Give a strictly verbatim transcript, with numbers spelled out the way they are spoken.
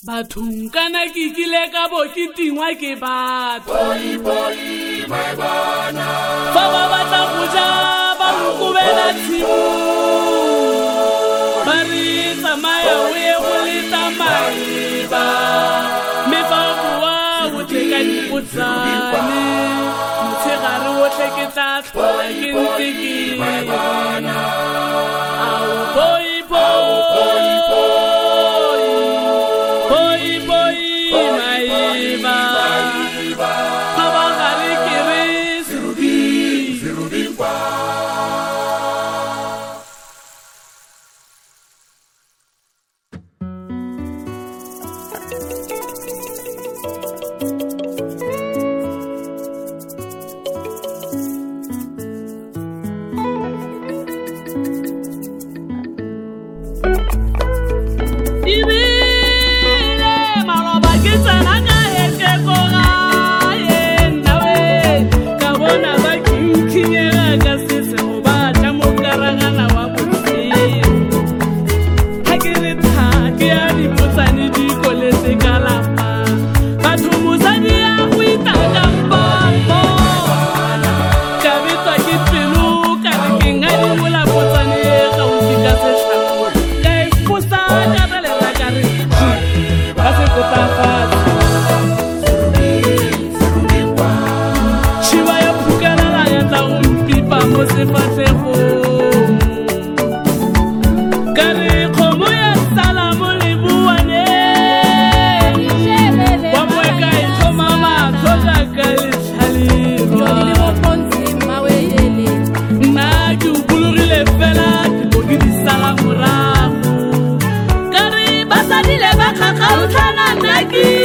bathong kana ke kile ka bo ke tingwa ke batho Poli poli my bana fa ba batla go ja ba nkubela tshimo ba re tsamaya o ye go le tsamaiba me fa bua go tleka dipotsane motshegare o tleketla tlhola ke ntse ke my bana au boy boy boy boy maiba fa ba gare ke re serubi Serubi kwa Kari basadi le bakha khautana naki